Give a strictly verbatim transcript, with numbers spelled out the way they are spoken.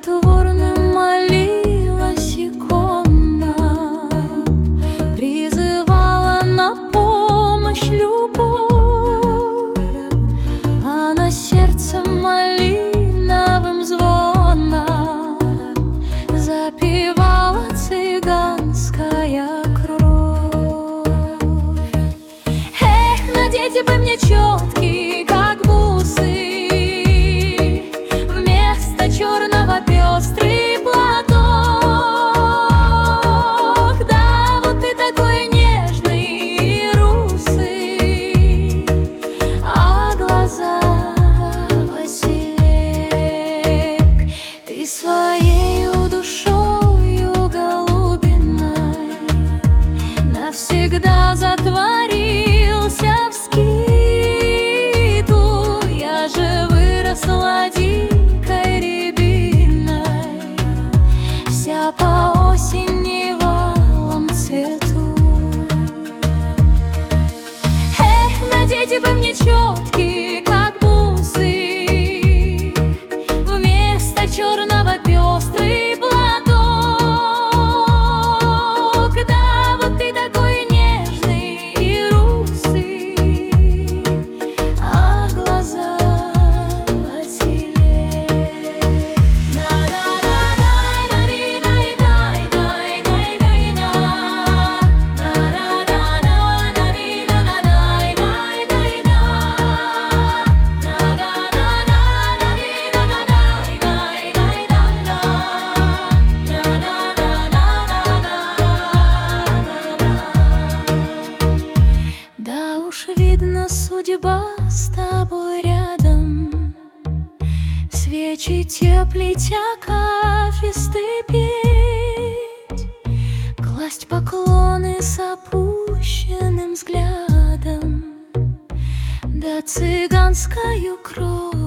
снотворным молилась икона, призывала на помощь любовь, а на сердце малиновым звоном запевала цыганская кровь. Эх, надеть бы мне четкий, как бусы, вместо черного пестрый платок. Да, вот ты такой нежный и русый, а глаза Василек. Ты своею душою голубиной навсегда затворился в скиту. Я же выросла дикой рябиной, вся по осенневалом цвету. Эх, надеть бы мне четкий, как бусы, вместо черного пестрый платок. Да, вот ты такой нежный и русый, а глаза Василек. Да уж видно, судьба с тобой рядом, свечи теплить, акафисты петь, класть поклоны с опущенным взглядом, да цыганскую кровь